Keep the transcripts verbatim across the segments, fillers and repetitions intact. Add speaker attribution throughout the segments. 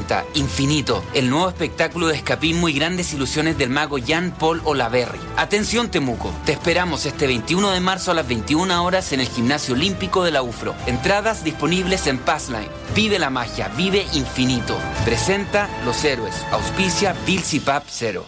Speaker 1: presenta Infinito, el nuevo espectáculo de escapismo y grandes ilusiones del mago Jean-Paul Olaverry. Atención Temuco, te esperamos este veintiuno de marzo a las veintiuna horas en el Gimnasio Olímpico de la U F R O. Entradas disponibles en Passline. Vive la magia, vive Infinito. Presenta Los Héroes, auspicia Bills y Pap Cero.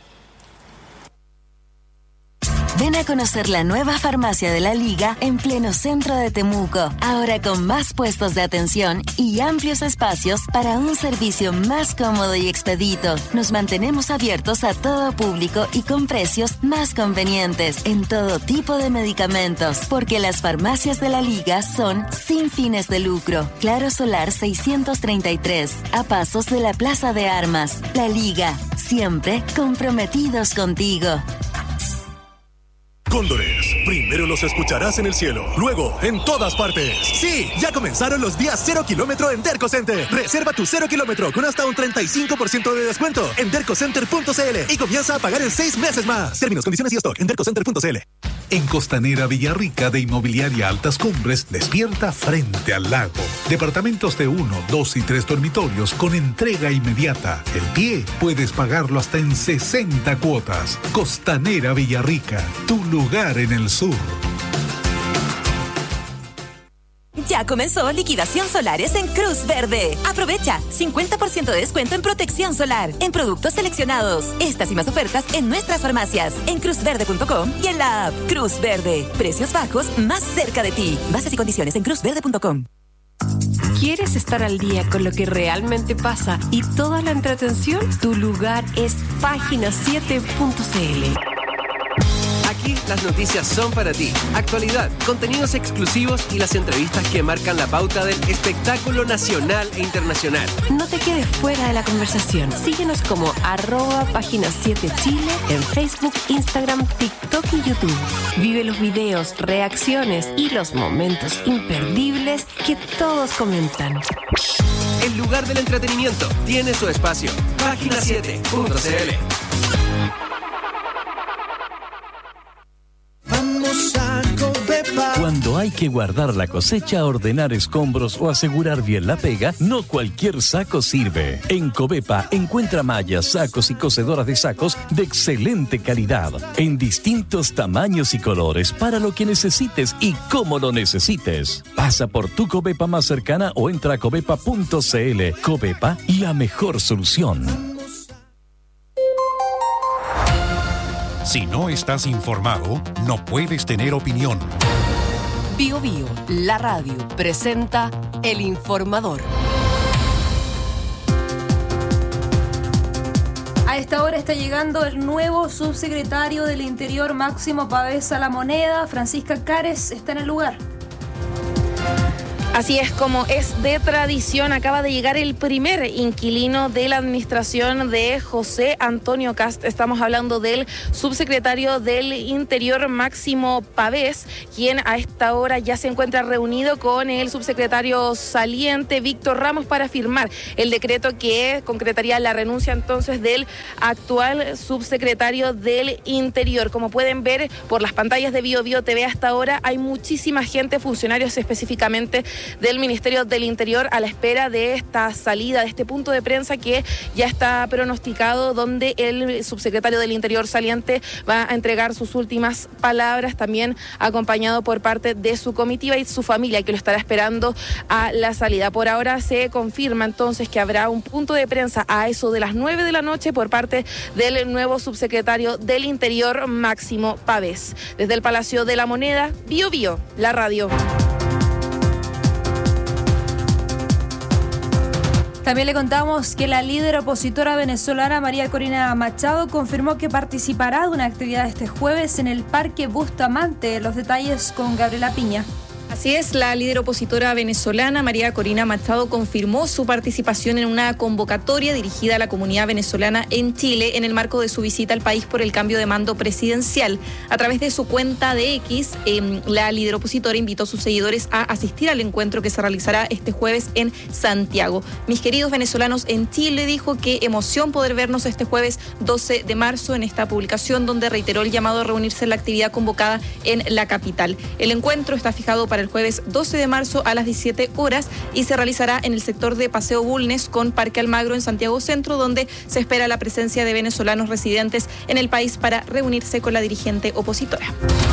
Speaker 2: Ven a conocer la nueva farmacia de la Liga en pleno centro de Temuco, ahora con más puestos de atención y amplios espacios para un servicio más cómodo y expedito. Nos mantenemos abiertos a todo público y con precios más convenientes en todo tipo de medicamentos, porque las farmacias de la Liga son sin fines de lucro. Claro Solar seiscientos treinta y tres, a pasos de la Plaza de Armas. La Liga, siempre comprometidos contigo.
Speaker 3: Cóndores, primero los escucharás en el cielo, luego en todas partes. Sí, ya comenzaron los días cero kilómetro en Derco Center. Reserva tu cero kilómetro con hasta un treinta y cinco por ciento de descuento en dercocenter punto c l y comienza a pagar en seis meses más. Términos, condiciones y stock en dercocenter punto c l.
Speaker 4: En Costanera Villarrica de Inmobiliaria Altas Cumbres, despierta frente al lago. Departamentos de uno, dos y tres dormitorios con entrega inmediata. El pie puedes pagarlo hasta en sesenta cuotas. Costanera Villarrica, tu lugar en el sur.
Speaker 5: Ya comenzó liquidación solares en Cruz Verde. Aprovecha cincuenta por ciento de descuento en protección solar en productos seleccionados. Estas y más ofertas en nuestras farmacias, en cruz verde punto com y en la app Cruz Verde. Precios bajos más cerca de ti. Bases y condiciones en cruz verde punto com.
Speaker 6: ¿Quieres estar al día con lo que realmente pasa y toda la entretención? Tu lugar es página siete punto c l.
Speaker 7: Aquí las noticias son para ti. Actualidad, contenidos exclusivos y las entrevistas que marcan la pauta del espectáculo nacional e internacional.
Speaker 6: No te quedes fuera de la conversación. Síguenos como arroba página siete Chile en Facebook, Instagram, TikTok y YouTube. Vive los videos, reacciones y los momentos imperdibles que todos comentan.
Speaker 7: El lugar del entretenimiento tiene su espacio. página siete punto c l.
Speaker 8: Cuando hay que guardar la cosecha, ordenar escombros o asegurar bien la pega, no cualquier saco sirve. En Covepa encuentra mallas, sacos y cosedoras de sacos de excelente calidad, en distintos tamaños y colores, para lo que necesites y cómo lo necesites. Pasa por tu Covepa más cercana o entra a covepa punto c l. Covepa, la mejor solución.
Speaker 9: Si no estás informado, no puedes tener opinión.
Speaker 6: Bio Bio, la radio, presenta El Informador.
Speaker 10: A esta hora está llegando el nuevo subsecretario del Interior, Máximo Pavés a la Moneda. Francisca Cares está en el lugar.
Speaker 11: Así es, como es de tradición, acaba de llegar el primer inquilino de la administración de José Antonio Kast. Estamos hablando del subsecretario del Interior, Máximo Pavés, quien a esta hora ya se encuentra reunido con el subsecretario saliente, Víctor Ramos, para firmar el decreto que concretaría la renuncia entonces del actual subsecretario del Interior. Como pueden ver por las pantallas de Bio Bio T V hasta ahora, hay muchísima gente, funcionarios específicamente del Ministerio del Interior, a la espera de esta salida, de este punto de prensa que ya está pronosticado, donde el subsecretario del Interior saliente va a entregar sus últimas palabras, también acompañado por parte de su comitiva y su familia, que lo estará esperando a la salida. Por ahora se confirma entonces que habrá un punto de prensa a eso de las nueve de la noche por parte del nuevo subsecretario del Interior, Máximo Pavés. Desde el Palacio de la Moneda, Bio Bio, la radio.
Speaker 10: También le contamos que la líder opositora venezolana María Corina Machado confirmó que participará de una actividad este jueves en el Parque Bustamante. Los detalles con Gabriela Piña.
Speaker 12: Así es, la líder opositora venezolana María Corina Machado confirmó su participación en una convocatoria dirigida a la comunidad venezolana en Chile en el marco de su visita al país por el cambio de mando presidencial. A través de su cuenta de X, eh, la líder opositora invitó a sus seguidores a asistir al encuentro que se realizará este jueves en Santiago. Mis queridos venezolanos en Chile, dijo, qué emoción poder vernos este jueves doce de marzo en esta publicación donde reiteró el llamado a reunirse en la actividad convocada en la capital. El encuentro está fijado para el el jueves doce de marzo a las diecisiete horas y se realizará en el sector de Paseo Bulnes con Parque Almagro en Santiago Centro, donde se espera la presencia de venezolanos residentes en el país para reunirse con la dirigente opositora.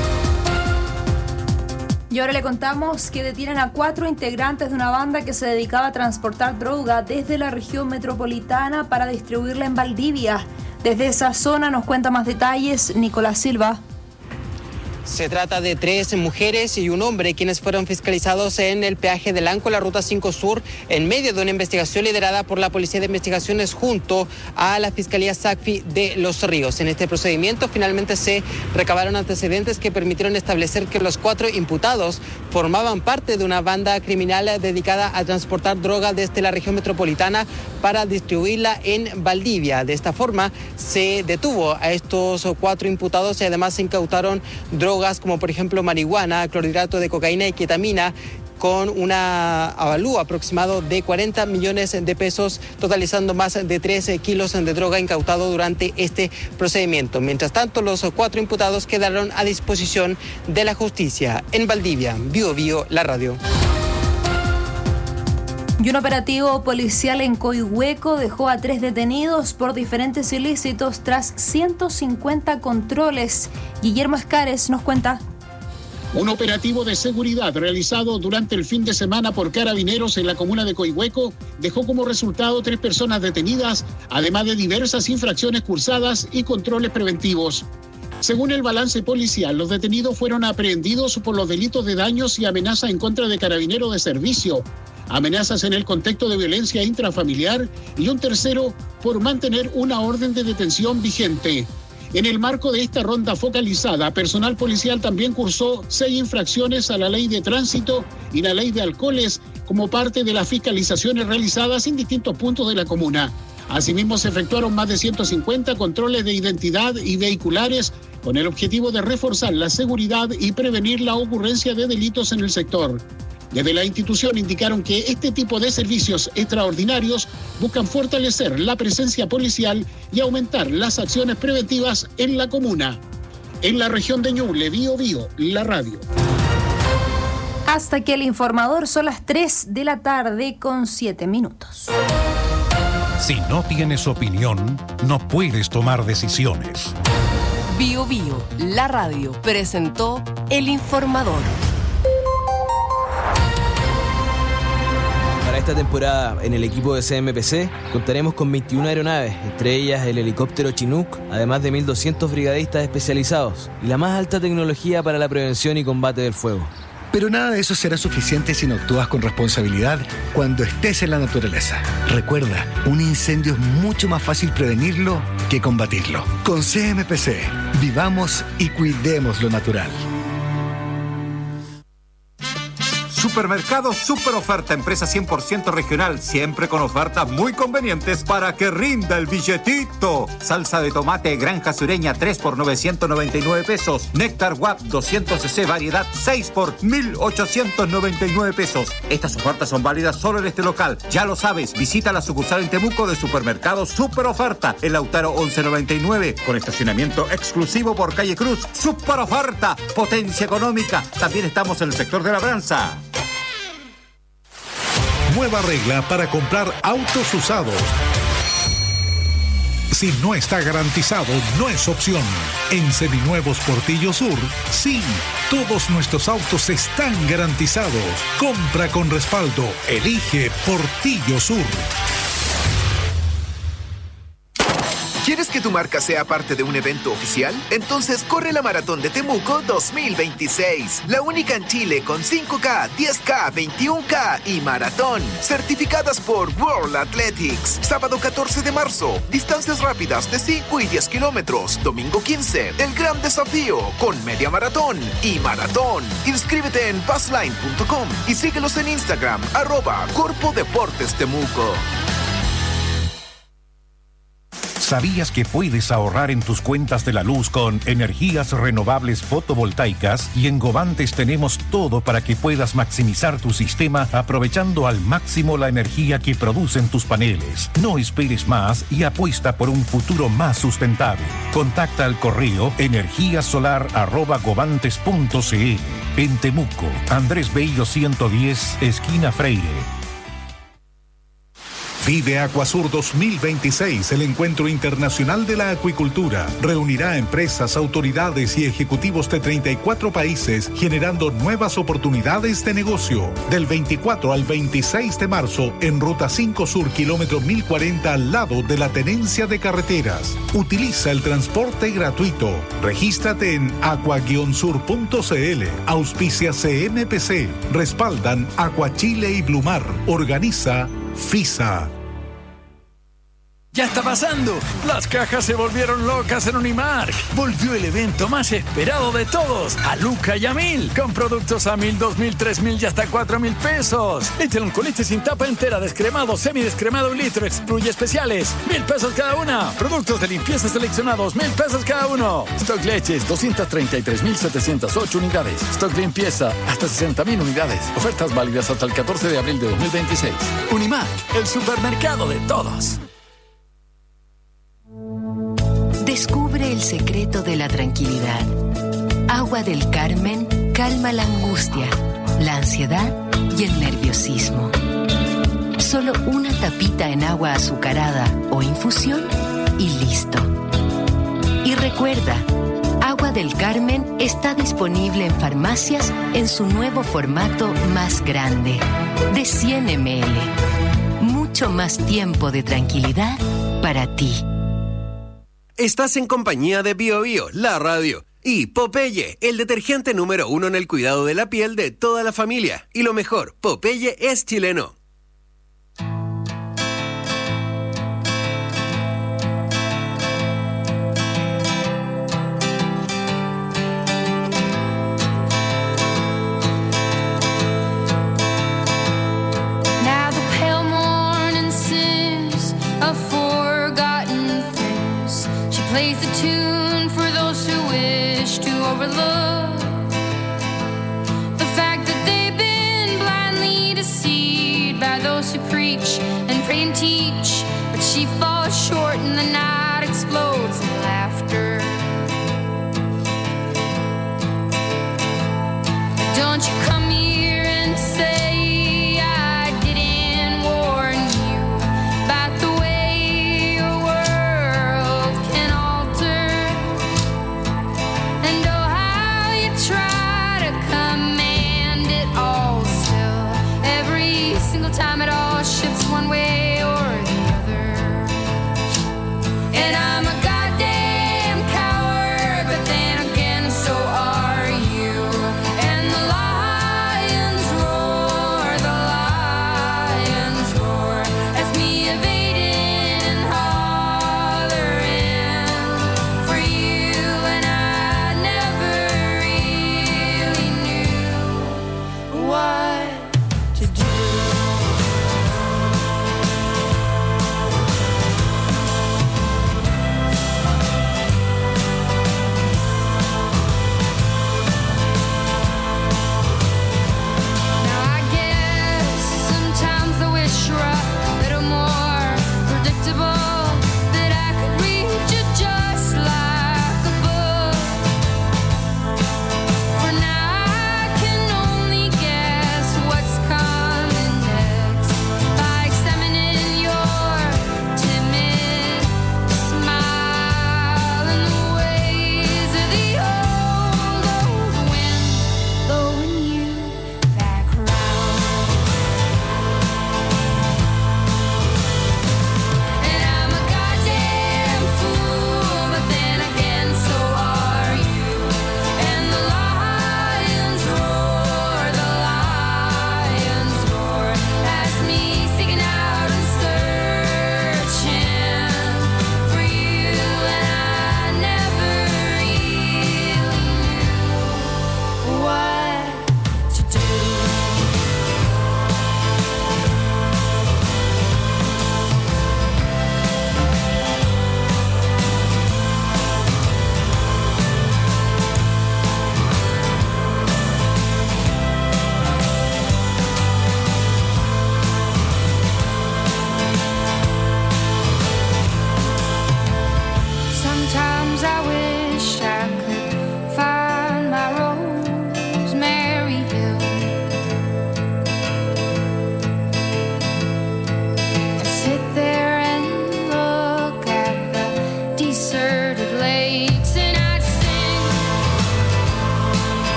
Speaker 10: Y ahora le contamos que detienen a cuatro integrantes de una banda que se dedicaba a transportar droga desde la región metropolitana para distribuirla en Valdivia. Desde esa zona nos cuenta más detalles Nicolás Silva.
Speaker 13: Se trata de tres mujeres y un hombre quienes fueron fiscalizados en el peaje de Lanco, la Ruta cinco Sur, en medio de una investigación liderada por la Policía de Investigaciones junto a la Fiscalía SACFI de Los Ríos. En este procedimiento finalmente se recabaron antecedentes que permitieron establecer que los cuatro imputados formaban parte de una banda criminal dedicada a transportar droga desde la región metropolitana para distribuirla en Valdivia. De esta forma se detuvo a estos cuatro imputados y además se incautaron drogas como por ejemplo marihuana, clorhidrato de cocaína y ketamina, con una avalúo aproximado de cuarenta millones de pesos, totalizando más de trece kilos de droga incautado durante este procedimiento. Mientras tanto, los cuatro imputados quedaron a disposición de la justicia. En Valdivia, Bio Bio, la radio.
Speaker 10: Y un operativo policial en Coihueco dejó a tres detenidos por diferentes ilícitos tras ciento cincuenta controles. Guillermo Escares nos cuenta.
Speaker 14: Un operativo de seguridad realizado durante el fin de semana por carabineros en la comuna de Coihueco dejó como resultado tres personas detenidas, además de diversas infracciones cursadas y controles preventivos. Según el balance policial, los detenidos fueron aprehendidos por los delitos de daños y amenaza en contra de carabineros de servicio, amenazas en el contexto de violencia intrafamiliar y un tercero por mantener una orden de detención vigente. En el marco de esta ronda focalizada, personal policial también cursó seis infracciones a la ley de tránsito y la ley de alcoholes como parte de las fiscalizaciones realizadas en distintos puntos de la comuna. Asimismo, se efectuaron más de ciento cincuenta controles de identidad y vehiculares con el objetivo de reforzar la seguridad y prevenir la ocurrencia de delitos en el sector. Desde la institución indicaron que este tipo de servicios extraordinarios buscan fortalecer la presencia policial y aumentar las acciones preventivas en la comuna. En la región de Ñuble, Bio Bio, la radio.
Speaker 10: Hasta que el informador son las tres de la tarde con siete minutos.
Speaker 9: Si no tienes opinión, no puedes tomar decisiones.
Speaker 6: Bio Bio, la radio, presentó El Informador.
Speaker 15: Para esta temporada, en el equipo de C M P C, contaremos con veintiuna aeronaves, entre ellas el helicóptero Chinook, además de mil doscientos brigadistas especializados y la más alta tecnología para la prevención y combate del fuego.
Speaker 16: Pero nada de eso será suficiente si no actúas con responsabilidad cuando estés en la naturaleza. Recuerda, un incendio es mucho más fácil prevenirlo que combatirlo. Con C M P C, vivamos y cuidemos lo natural.
Speaker 17: Supermercado Super Oferta, empresa cien por ciento regional, siempre con ofertas muy convenientes para que rinda el billetito. Salsa de tomate Granja Sureña tres por novecientos noventa y nueve pesos. Néctar W A P doscientos centilitros variedad seis por mil ochocientos noventa y nueve pesos. Estas ofertas son válidas solo en este local. Ya lo sabes, visita la sucursal en Temuco de Supermercado Super Oferta, en Lautaro once noventa y nueve, con estacionamiento exclusivo por calle Cruz. Super Oferta, potencia económica. También estamos en el sector de Labranza.
Speaker 4: Nueva regla para comprar autos usados. Si no está garantizado, no es opción. En Seminuevos Portillo Sur, sí, todos nuestros autos están garantizados. Compra con respaldo. Elige Portillo Sur.
Speaker 18: ¿Quieres que tu marca sea parte de un evento oficial? Entonces corre la Maratón de Temuco dos mil veintiséis. La única en Chile con cinco K, diez K, veintiuno K y maratón. Certificadas por World Athletics. Sábado catorce de marzo. Distancias rápidas de cinco y diez kilómetros. Domingo quince. El gran desafío con media maratón y maratón. Inscríbete en passline punto com y síguelos en Instagram, arroba Corpo Deportes Temuco.
Speaker 9: ¿Sabías que puedes ahorrar en tus cuentas de la luz con energías renovables fotovoltaicas? Y en Govantes tenemos todo para que puedas maximizar tu sistema aprovechando al máximo la energía que producen tus paneles. No esperes más y apuesta por un futuro más sustentable. Contacta al correo energíasolar arroba govantes punto cl. En Temuco, Andrés Bello ciento diez, esquina Freire.
Speaker 4: Vive Acuasur dos mil veintiséis, el encuentro internacional de la acuicultura. Reunirá a empresas, autoridades y ejecutivos de treinta y cuatro países, generando nuevas oportunidades de negocio. Del veinticuatro al veintiséis de marzo, en Ruta cinco Sur, kilómetro mil cuarenta, al lado de la Tenencia de Carreteras. Utiliza el transporte gratuito. Regístrate en aqua guion sur punto cl. Auspicia C M P C. Respaldan Acuachile y Blumar. Organiza FISA.
Speaker 19: ¡Ya está pasando! Las cajas se volvieron locas en Unimark. Volvió el evento más esperado de todos, a Luca y a Mil, con productos a mil, dos mil, tres mil y hasta cuatro mil pesos. Leche con leche sin tapa entera, descremado, semidescremado un litro, excluye especiales, mil pesos cada una. Productos de limpieza seleccionados, mil pesos cada uno. Stock leches, doscientas treinta y tres mil setecientas ocho unidades. Stock limpieza, hasta sesenta mil unidades. Ofertas válidas hasta el catorce de abril de dos mil veintiséis. Unimark, el supermercado de todos.
Speaker 2: Descubre el secreto de la tranquilidad. Agua del Carmen calma la angustia, la ansiedad y el nerviosismo. Solo una tapita en agua azucarada o infusión y listo. Y recuerda, Agua del Carmen está disponible en farmacias en su nuevo formato más grande, de cien mililitros. Mucho más tiempo de tranquilidad para ti.
Speaker 7: Estás en compañía de Bio Bio, la radio, y Popeye, el detergente número uno en el cuidado de la piel de toda la familia. Y lo mejor, Popeye es chileno.
Speaker 20: Plays the tune for those who wish to overlook the fact that they've been blindly deceived by those who preach and pray and teach. But she falls short and the night explodes in laughter. Don't you come here and say I didn't warn you about the way your world can alter. And oh, how you try to command it all still. Every single time it all shifts one way or the other. And I'm a goddamn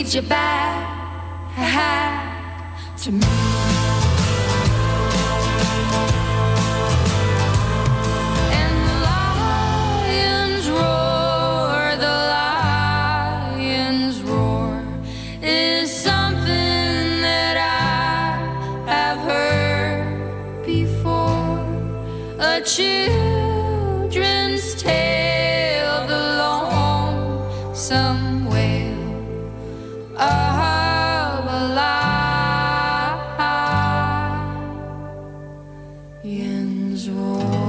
Speaker 20: leads you back to me. Children's tale, the lonesome wail of a lion's roar.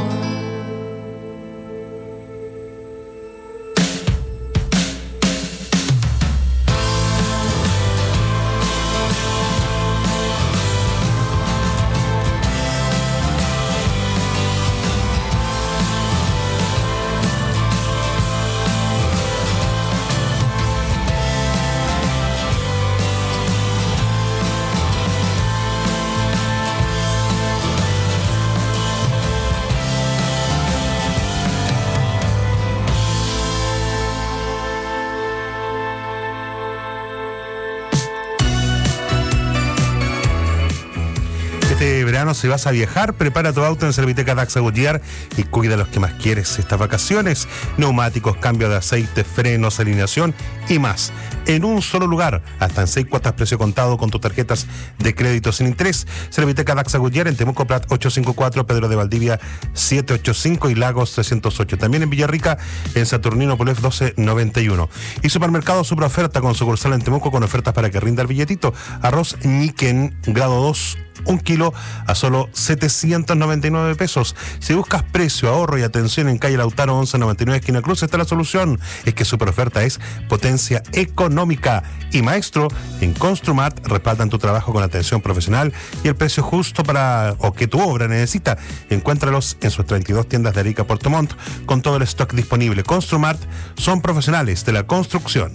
Speaker 21: Este verano, si vas a viajar, prepara tu auto en Serviteca Daxa Goodyear y cuida a los que más quieres estas vacaciones. Neumáticos, cambio de aceite, frenos, alineación y más. En un solo lugar, hasta en seis cuotas precio contado con tus tarjetas de crédito sin interés. Serviteca Daxa Goodyear en Temuco Prat ochocientos cincuenta y cuatro, Pedro de Valdivia setecientos ochenta y cinco y Lagos trescientos ocho. También en Villarrica, en Saturnino Polef doce noventa y uno. Y Supermercado Super Oferta con sucursal en Temuco con ofertas para que rinda el billetito. Arroz Ñiquen, grado dos, un kilo a solo setecientos noventa y nueve pesos. Si buscas precio, ahorro y atención en calle Lautaro once noventa y nueve, esquina Cruz, está la solución. Es que Super Oferta es potencia económica. Y Maestro, en Construmat respaldan tu trabajo con atención profesional y el precio justo para o que tu obra necesita. Encuéntralos en sus treinta y dos tiendas de Arica, Puerto Montt, con todo el stock disponible. Construmat son profesionales de la construcción.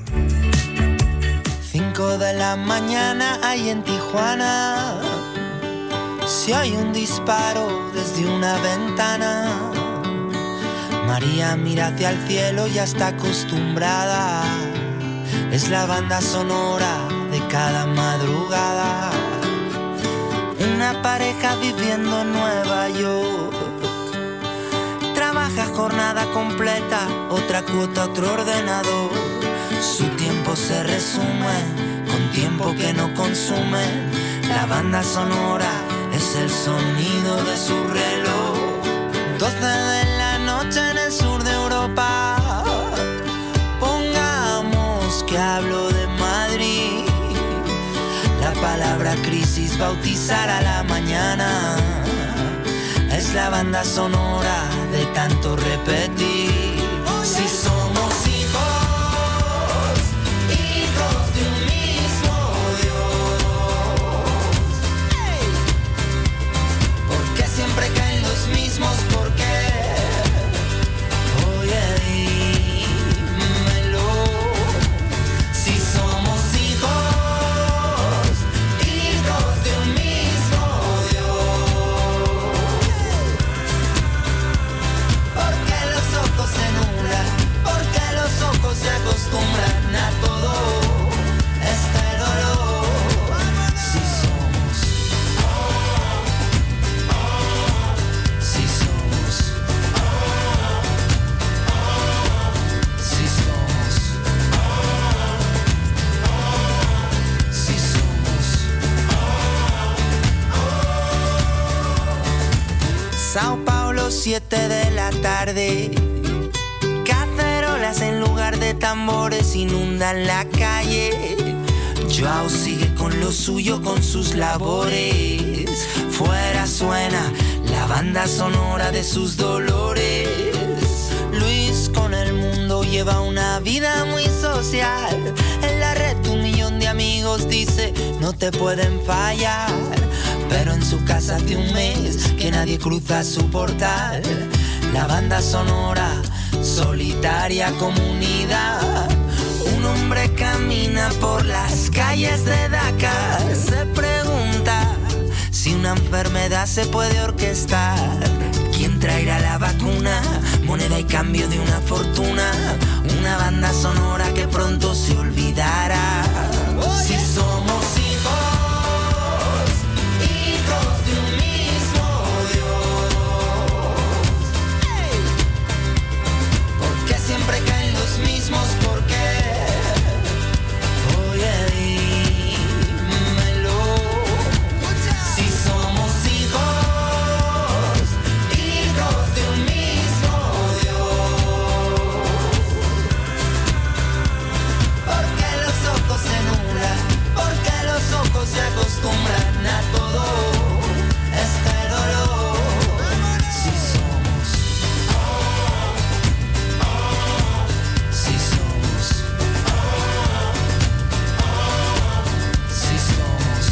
Speaker 22: Cinco de la mañana hay en Tijuana. Si hay un disparo desde una ventana, María mira hacia el cielo, ya está acostumbrada. Es la banda sonora de cada madrugada. Una pareja viviendo en Nueva York. Trabaja jornada completa, otra cuota, otro ordenador. Su tiempo se resume con tiempo que no consume. La banda sonora es el sonido de su reloj. doce de la noche en el sur de Europa. Pongamos que hablo de Madrid. La palabra crisis bautizará la mañana. Es la banda sonora de tanto repetir. Si somos hijos, hijos de un mismo Dios. Porque siempre caen los mismos, porque oye, dímelo. Si somos hijos, hijos de un mismo Dios. Porque los ojos se nublan, porque los ojos se acostumbran a todo este dolor. Si somos, si somos, si somos, si somos. Sao Paulo, siete de la tarde. Cacerolas en lugar de tambores inundan la calle. Joao sigue con lo suyo, con sus labores. Fuera suena la banda sonora de sus dolores. Luis con el mundo lleva una vida muy social. En la red un millón de amigos, dice, no te pueden fallar. Pero en su casa hace un mes que nadie cruza su portal. La banda sonora, solitaria comunidad. Un hombre camina por las calles de Dakar. Se pregunta si una enfermedad se puede orquestar. ¿Quién traerá la vacuna, moneda y cambio de una fortuna, una banda sonora que pronto se olvidará. Si somos hijos, hijos de un mismo Dios, ¿por qué siempre caen los mismos? ¿Por qué? Oye, dímelo. Si somos hijos, hijos de un mismo Dios, ¿por qué los ojos se nublan? ¿Por qué los ojos se acostumbran a todo este dolor? Si somos, si somos, si somos,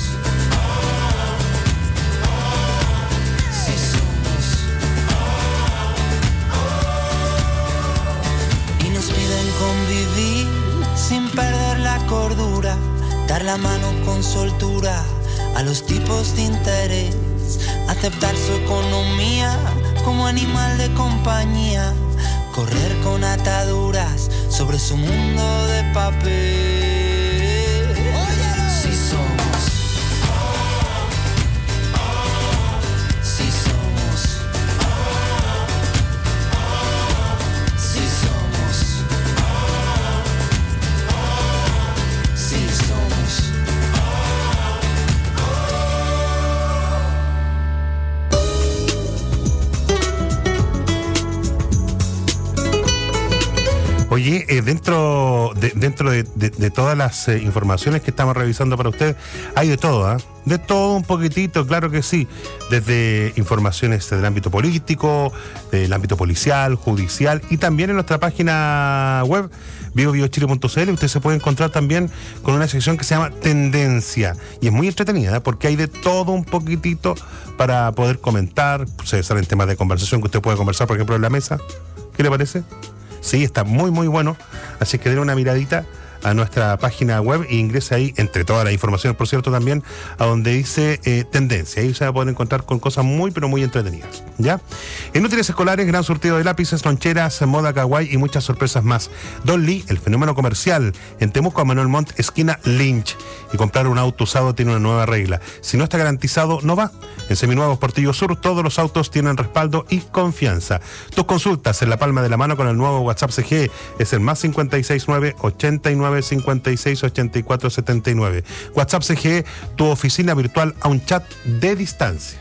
Speaker 22: si somos. Y nos piden convivir sin perder la cordura, dar la mano con soltura a los tipos de interés, aceptar su economía como animal de compañía, correr con ataduras sobre su mundo de papel. Si somos, si somos, si somos, si somos.
Speaker 21: Oye, eh, dentro de, dentro de, de, de todas las eh, informaciones que estamos revisando para usted, hay de todo, ¿eh? De todo un poquitito, claro que sí. Desde informaciones del ámbito político, del ámbito policial, judicial, y también en nuestra página web, bio bio chile punto c l, usted se puede encontrar también con una sección que se llama Tendencia. Y es muy entretenida, ¿eh? Porque hay de todo un poquitito para poder comentar. Se salen temas de conversación que usted puede conversar, por ejemplo, en la mesa. ¿Qué le parece? Sí, está muy muy bueno, así que denle una miradita a nuestra página web e ingrese ahí, entre todas las informaciones, por cierto, también a donde dice eh, Tendencia. Ahí se va a poder encontrar con cosas muy, pero muy entretenidas, ¿ya? En útiles escolares, gran surtido de lápices, loncheras, moda kawaii y muchas sorpresas más. Don Lee, el fenómeno comercial, en Temuco, Manuel Montt, esquina Lynch. Y comprar un auto usado tiene una nueva regla: si no está garantizado, no va. En Seminuevos Portillo Sur, todos los autos tienen respaldo y confianza. Tus consultas en la palma de la mano con el nuevo WhatsApp C G es el más cincuenta y seis nueve ochenta y nueve cincuenta y seis ochenta y cuatro setenta y nueve. WhatsApp C G, tu oficina virtual a un chat de distancia.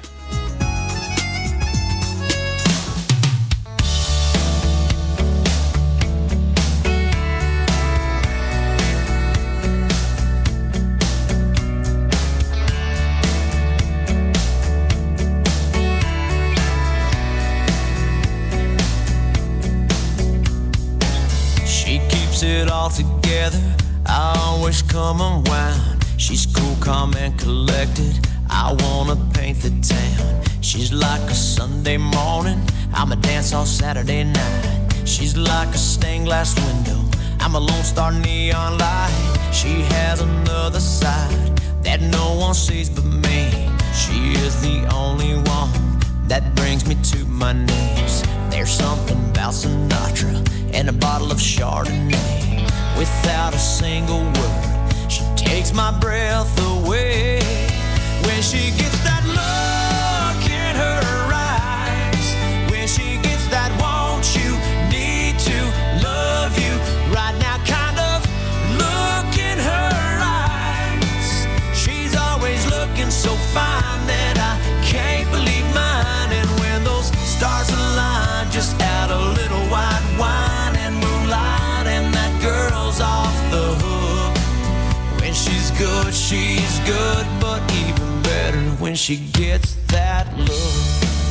Speaker 1: It all together, I always come around. She's cool, calm and collected, I wanna paint the town. She's like a Sunday morning, I'm a dance all Saturday night. She's like a stained glass window, I'm a lone star neon light. She has another side that no one sees but me. She is the only one that brings me to my knees. There's something about Sinatra and a bottle of Chardonnay. Without a single word, she takes my breath away. When she gets that look in her eyes, when she gets that want you, need to, love you, right now kind of look in her eyes. She's always looking so fine that I can't believe mine. And when those stars align, just add a little white wine and moonlight, and that girl's off the hook. When she's good, she's good, but even better when she gets that look.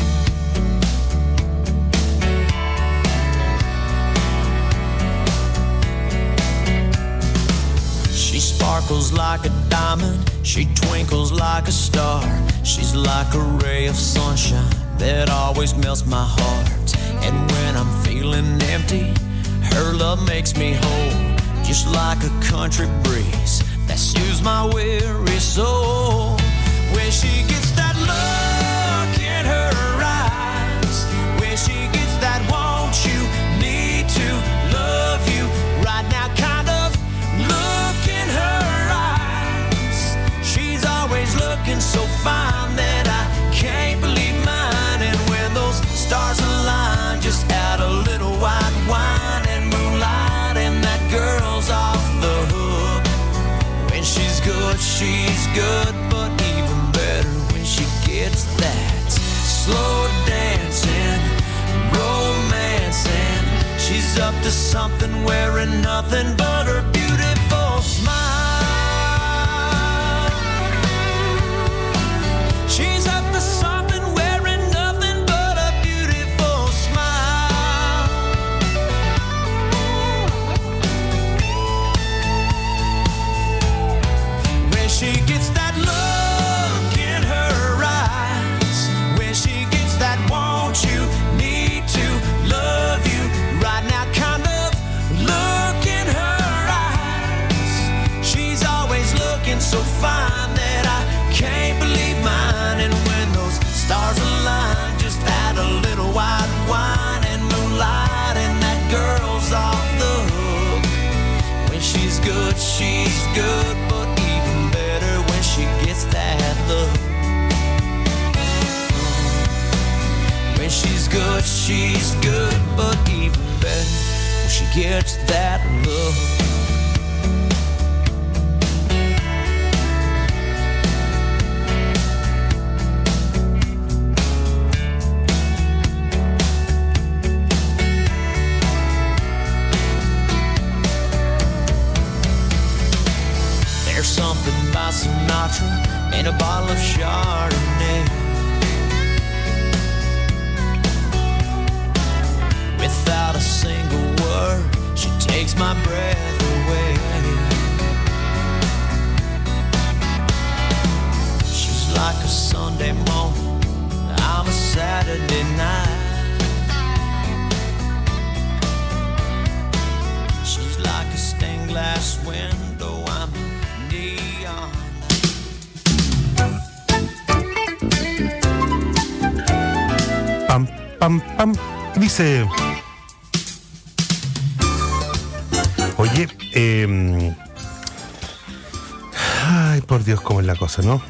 Speaker 1: She sparkles like a diamond, she twinkles like a star. She's like a ray of sunshine that always melts my heart. And when I'm feeling empty, her love makes me whole, just like a country breeze that soothes my weary soul. When she gets that look in her eyes, when so fine that I can't believe mine. And when those stars align, just add a little white wine and moonlight, and that girl's off the hook. When she's good, she's good, but even better when she gets that slow dancing, romancing. She's up to something, wearing nothing but her beautiful smile. She's up to something, wearing nothing but a beautiful smile. When she gets that look in her eyes, when she gets that want you, need to, love you right now kind of look in her eyes. She's always looking so fine that I can't believe mine. And when those stars align, just add a little white wine and moonlight, and that girl's off the hook. When she's good, she's good, but even better when she gets that look. When she's good, she's good, but even better when she gets that look. There's something by Sinatra in a bottle of Chardonnay. Without a single word, she takes my breath away. She's like a Sunday morning, I'm a Saturday night. She's like a stained glass window, I'm neon.
Speaker 21: Pam, pam, pam. Dice... Oye, eh, ay, por Dios, cómo es la cosa, ¿no?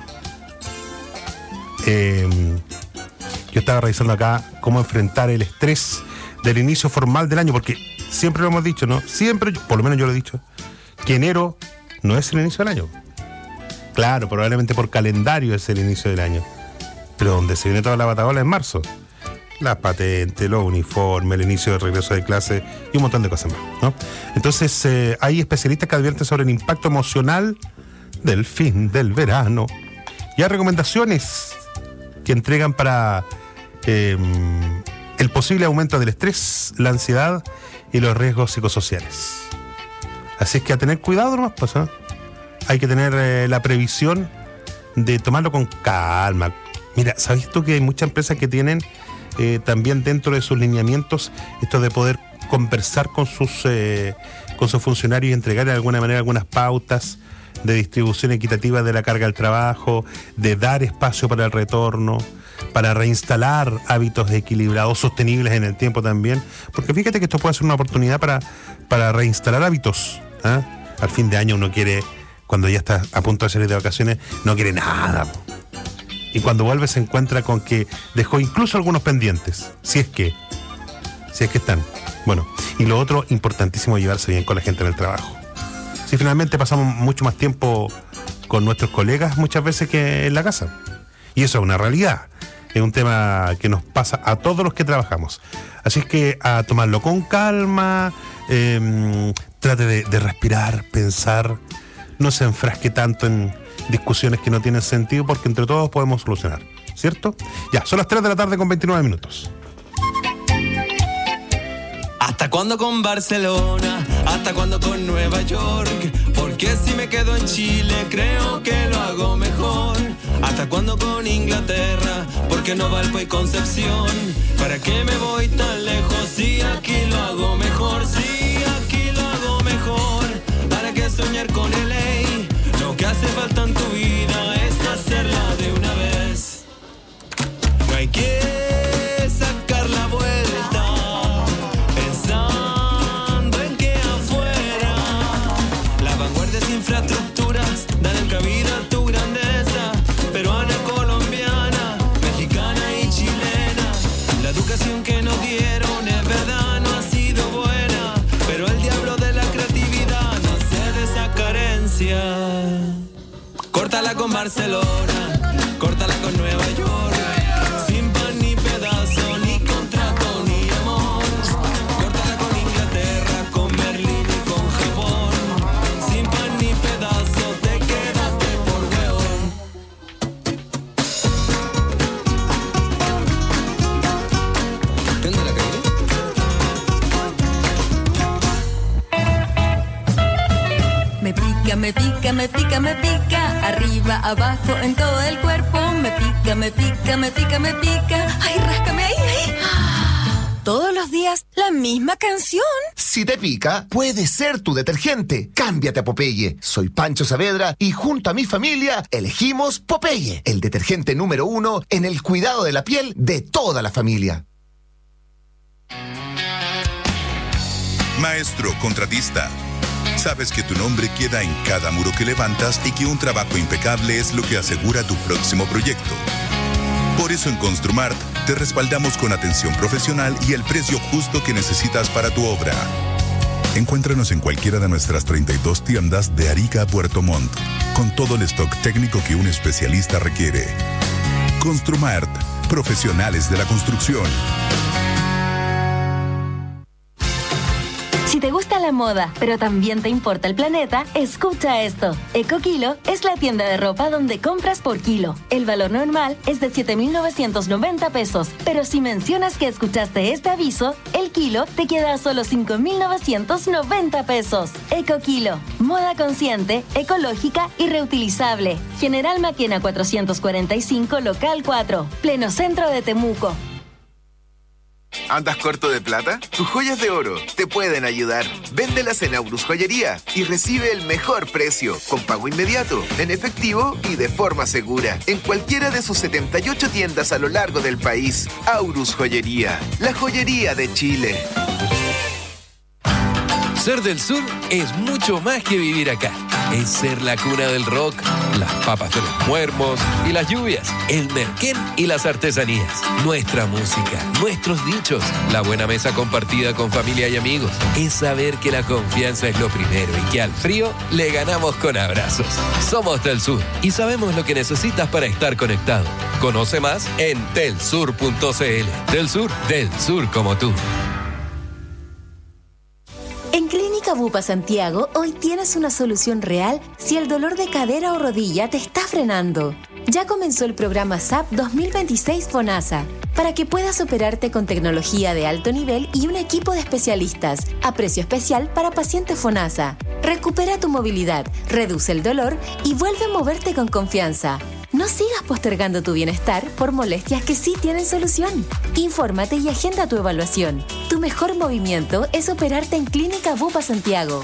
Speaker 21: Eh, yo estaba revisando acá cómo enfrentar el estrés del inicio formal del año, porque siempre lo hemos dicho, ¿no? Siempre, por lo menos yo lo he dicho, que enero no es el inicio del año. Claro, probablemente por calendario es el inicio del año, pero donde se viene toda la batagola es marzo. Las patentes, los uniformes, el inicio del regreso de clase y un montón de cosas más, ¿no? Entonces, eh, hay especialistas que advierten sobre el impacto emocional del fin del verano. Y hay recomendaciones que entregan para eh, el posible aumento del estrés, la ansiedad y los riesgos psicosociales. Así es que a tener cuidado nomás, pues, ¿eh? Hay que tener eh, la previsión de tomarlo con calma. Mira, ¿sabes tú que hay muchas empresas que tienen Eh, también dentro de sus lineamientos esto de poder conversar con sus eh, con sus funcionarios y entregar de alguna manera algunas pautas de distribución equitativa de la carga del trabajo, de dar espacio para el retorno, para reinstalar hábitos equilibrados, sostenibles en el tiempo también, porque fíjate que esto puede ser una oportunidad para, para reinstalar hábitos, ¿eh? Al fin de año uno quiere, cuando ya está a punto de salir de vacaciones, no quiere nada, y cuando vuelve se encuentra con que dejó incluso algunos pendientes, si es que, si es que están. Bueno, y lo otro, importantísimo, llevarse bien con la gente en el trabajo. Si finalmente pasamos mucho más tiempo con nuestros colegas muchas veces que en la casa. Y eso es una realidad, es un tema que nos pasa a todos los que trabajamos. Así es que a tomarlo con calma, eh, trate de, de respirar, pensar, no se enfrasque tanto en discusiones que no tienen sentido, porque entre todos podemos solucionar, ¿cierto? Ya, son las tres de la tarde con veintinueve minutos.
Speaker 1: ¿Hasta cuándo con Barcelona? ¿Hasta cuándo con Nueva York? Porque si me quedo en Chile creo que lo hago mejor. ¿Hasta cuándo con Inglaterra? Porque no Valpo y Concepción. ¿Para qué me voy tan lejos si aquí lo hago mejor? Si aquí lo hago mejor. ¿Para qué soñar con L A? Lo que hace falta en tu vida es hacerla de una vez. No hay que sacar la vuelta pensando en que afuera las vanguardias infraestructuras dan cabida a tu grandeza, pero Ana Barcelona, córtala con Nueva York. Sin pan ni pedazo, ni contrato, ni amor. Córtala con Inglaterra, con Berlín y con Japón. Sin pan ni pedazo, te quedaste por weón. ¿Qué onda la calle?
Speaker 2: Me pica, me pica, me pica, me pica, arriba, abajo, en todo el cuerpo. Me pica, me pica, me pica, me pica. Ay, ráscame ahí, ahí. Todos los días la misma canción.
Speaker 18: Si te pica, puede ser tu detergente. Cámbiate a Popeye. Soy Pancho Saavedra y junto a mi familia elegimos Popeye, el detergente número uno en el cuidado de la piel de toda la familia.
Speaker 3: Maestro contratista. Sabes que tu nombre queda en cada muro que levantas y que un trabajo impecable es lo que asegura tu próximo proyecto. Por eso en Construmart te respaldamos con atención profesional y el precio justo que necesitas para tu obra. Encuéntranos en cualquiera de nuestras treinta y dos tiendas de Arica a Puerto Montt, con todo el stock técnico que un especialista requiere. Construmart, profesionales de la construcción.
Speaker 2: Si te gusta la moda, pero también te importa el planeta, escucha esto. EcoKilo es la tienda de ropa donde compras por kilo. El valor normal es de siete mil novecientos noventa pesos, pero si mencionas que escuchaste este aviso, el kilo te queda a solo cinco mil novecientos noventa pesos. EcoKilo, moda consciente, ecológica y reutilizable. General Maquena cuatrocientos cuarenta y cinco, local cuatro, pleno centro de Temuco.
Speaker 18: ¿Andas corto de plata? Tus joyas de oro te pueden ayudar. Véndelas en Aurus Joyería y recibe el mejor precio, con pago inmediato, en efectivo y de forma segura, en cualquiera de sus setenta y ocho tiendas a lo largo del país. Aurus Joyería, la joyería de Chile.
Speaker 5: Ser del sur es mucho más que vivir acá. Es ser la cuna del rock, las papas de los muermos y las lluvias, el merquén y las artesanías, nuestra música, nuestros dichos, la buena mesa compartida con familia y amigos. Es saber que la confianza es lo primero y que al frío le ganamos con abrazos. Somos del sur y sabemos lo que necesitas para estar conectado. Conoce más en telsur punto cl. Del sur, del sur como tú.
Speaker 2: En Clínica Bupa Santiago, hoy tienes una solución real si el dolor de cadera o rodilla te está frenando. Ya comenzó el programa S A P dos mil veintiséis FONASA, para que puedas operarte con tecnología de alto nivel y un equipo de especialistas, a precio especial para pacientes FONASA. Recupera tu movilidad, reduce el dolor y vuelve a moverte con confianza. No sigas postergando tu bienestar por molestias que sí tienen solución. Infórmate y agenda tu evaluación. Tu mejor movimiento es operarte en Clínica Bupa Santiago.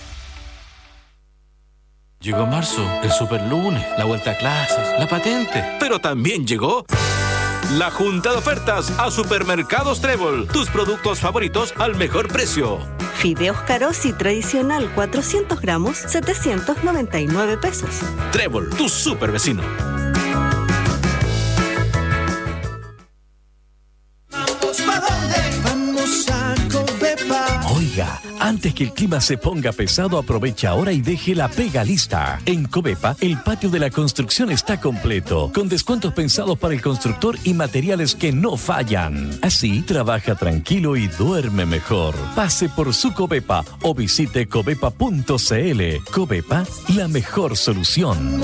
Speaker 23: Llegó marzo, el super lunes, la vuelta a clases, la patente. Pero también llegó la junta de ofertas a Supermercados Trébol. Tus productos favoritos al mejor precio.
Speaker 24: Fideos Carosi tradicional cuatrocientos gramos, setecientos noventa y nueve pesos.
Speaker 23: Trébol, tu super vecino.
Speaker 8: Oiga, antes que el clima se ponga pesado, aprovecha ahora y deje la pega lista. En Covepa, el patio de la construcción está completo, con descuentos pensados para el constructor y materiales que no fallan. Así, trabaja tranquilo y duerme mejor. Pase por su Covepa o visite covepa punto cl. Covepa, la mejor solución.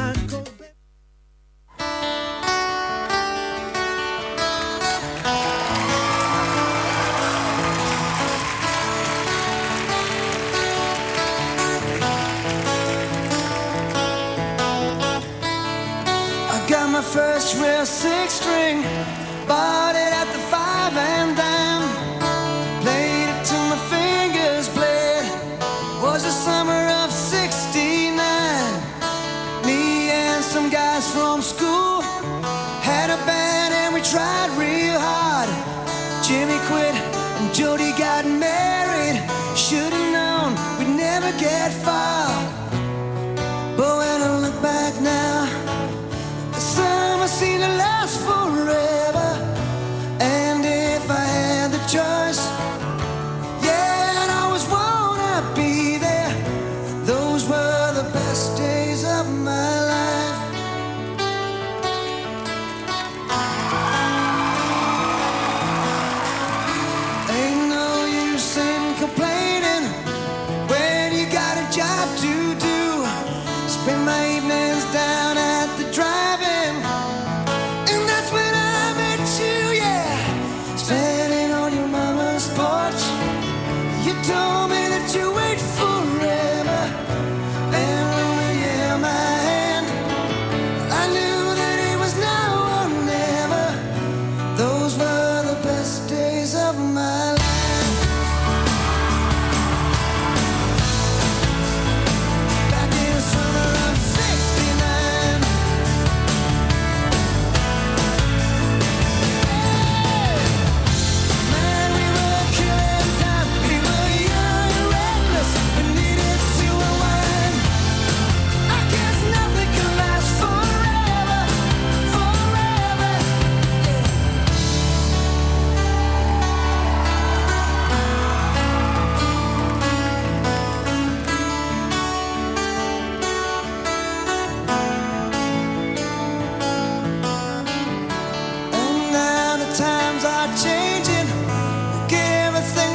Speaker 1: First real six string, bought it at the five and dime. Played it till my fingers bled. Was the summer of sixty-nine. Me and some guys from school had a band and we tried real hard. Jimmy quit and Jody got married. Should've known we'd never get far. But when I look back now, summer seemed to last forever. And if I had the choice, yeah, I'd always wanna be there. Those were the best days of my life.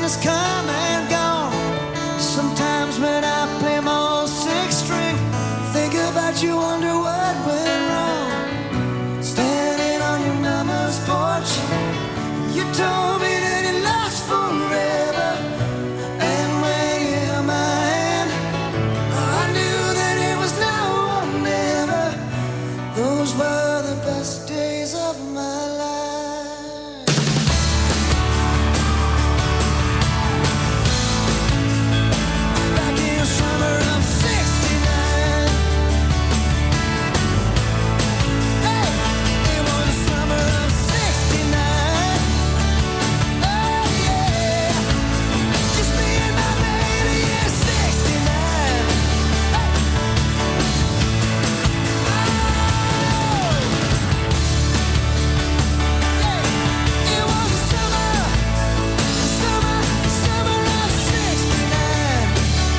Speaker 1: has come and gone. Sometimes when I play my old six string, think about you, wonder what went wrong. Standing on your mama's porch, you told me that it lasts forever. And when you held my hand, I knew that it was now or never. Those were the best days of my life. Back in the summer of sixty-nine. Hey, it was the summer of sixty-nine. Oh yeah, just me and my baby, yeah, sixty-nine. It was the summer, the summer, the summer of sixty-nine.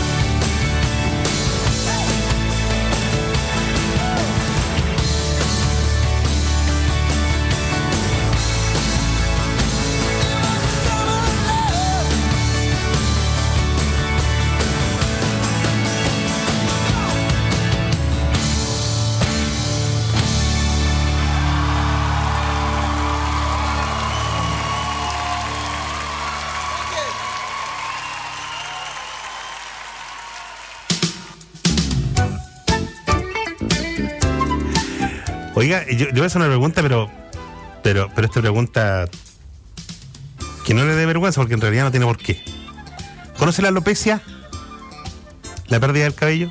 Speaker 21: Oiga, yo, yo voy a hacer una pregunta, pero, pero, pero esta pregunta que no le dé vergüenza, porque en realidad no tiene por qué. ¿Conoce la alopecia? ¿La pérdida del cabello?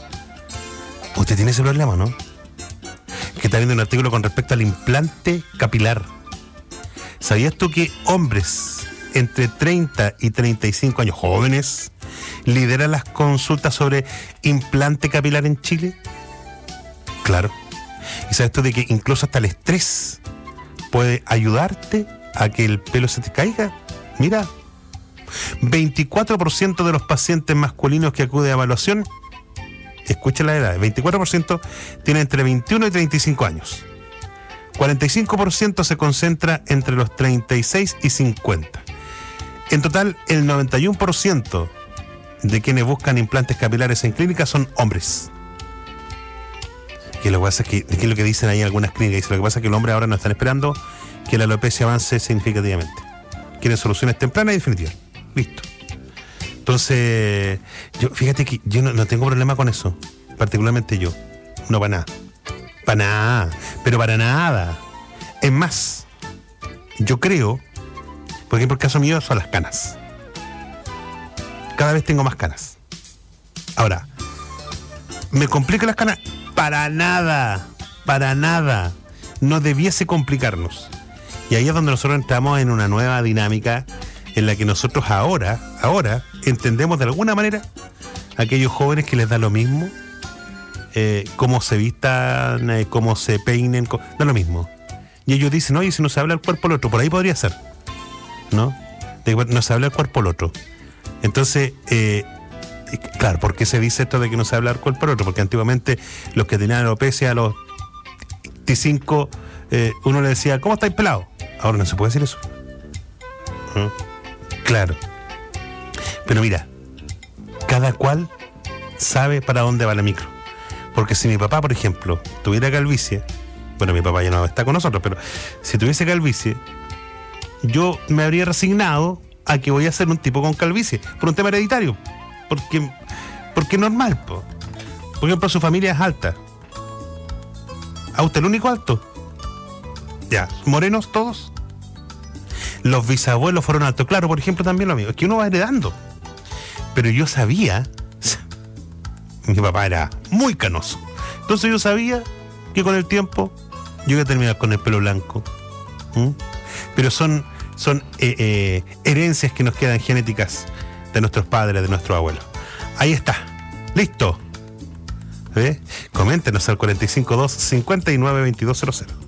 Speaker 21: Usted tiene ese problema, ¿no? Que está viendo un artículo con respecto al implante capilar. ¿Sabías tú que hombres entre treinta y treinta y cinco años, jóvenes, lideran las consultas sobre implante capilar en Chile? Claro. ¿Y sabes tú de que incluso hasta el estrés puede ayudarte a que el pelo se te caiga? Mira, veinticuatro por ciento de los pacientes masculinos que acuden a evaluación, escucha la edad, veinticuatro por ciento tienen entre veintiuno y treinta y cinco años. cuarenta y cinco por ciento se concentra entre los treinta y seis y cincuenta. En total, el noventa y uno por ciento de quienes buscan implantes capilares en clínicas son hombres. Que lo que pasa es que, que es lo que dicen ahí en algunas clínicas, dice, lo que pasa es que los hombres ahora no están esperando que la alopecia avance significativamente. Quieren soluciones tempranas y definitivas. Listo. Entonces, yo, fíjate que yo no, no tengo problema con eso, particularmente yo. No para nada. Para nada. Pero para nada. Es más, yo creo, por ejemplo, el caso mío son las canas. Cada vez tengo más canas. Ahora, ¿me complica las canas? Para nada, para nada. No debiese complicarnos. Y ahí es donde nosotros entramos en una nueva dinámica en la que nosotros ahora, ahora, entendemos de alguna manera a aquellos jóvenes que les da lo mismo, eh, cómo se vistan, eh, cómo se peinen, co- da lo mismo. Y ellos dicen, oye, si no se habla el cuerpo al otro, por ahí podría ser, ¿no? De- no se habla el cuerpo al otro. Entonces, eh, claro, ¿por qué se dice esto de que no se habla el cuerpo al otro? Porque antiguamente los que tenían alopecia a los veinticinco, eh, uno le decía, ¿cómo estáis pelado? Ahora no se puede decir eso. ¿Mm? Claro. Pero mira, cada cual sabe para dónde va la micro. Porque si mi papá, por ejemplo, tuviera calvicie, bueno, mi papá ya no está con nosotros, pero si tuviese calvicie, yo me habría resignado a que voy a ser un tipo con calvicie, por un tema hereditario. Porque, porque es normal, po. Por ejemplo, su familia es alta. ¿A usted el único alto? Ya, morenos todos. Los bisabuelos fueron altos. Claro, por ejemplo, también lo mío. Es que uno va heredando. Pero yo sabía, mi papá era muy canoso. Entonces yo sabía que con el tiempo yo iba a terminar con el pelo blanco. ¿Mm? Pero son, son eh, eh, herencias que nos quedan genéticas de nuestros padres, de nuestros abuelos. Ahí está. Listo. ¿Eh? Coméntenos al cuatro cinco dos, cinco nueve, veintidós cero cero.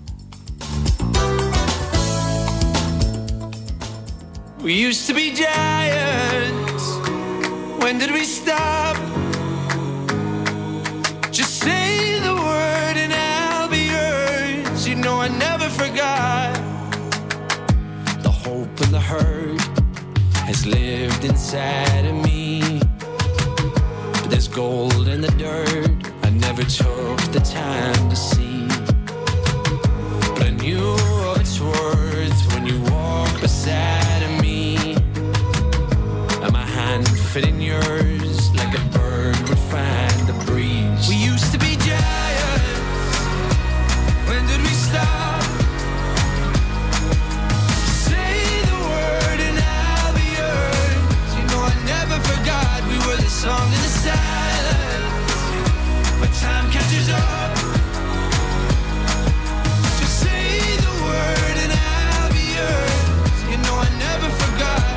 Speaker 1: We used to be giants. When did we stop? Just say the word and I'll be yours. You know I never forgot the hope and the hurt has lived inside of me. But there's gold in the dirt I never took the time to see. But I knew its worth when you walked beside of me. And my hand fit in yours like a bird would find the breeze. We used to be giants. When did we stop? Say the word and I'll be yours. You know I never forgot we were the song in the silence. But time catches up. Just say the word and I'll be yours. You know I never forgot.